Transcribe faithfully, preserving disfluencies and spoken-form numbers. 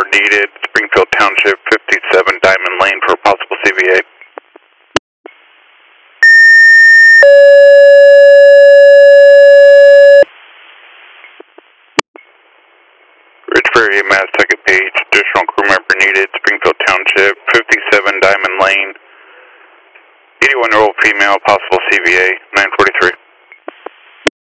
needed, Springfield Township, fifty-seven Diamond Lane for possible C V A. Rich Ferry, Mass second page, additional crew member needed, Springfield Township, fifty-seven Diamond Lane, eighty-one year old female, possible C V A, nine forty-three.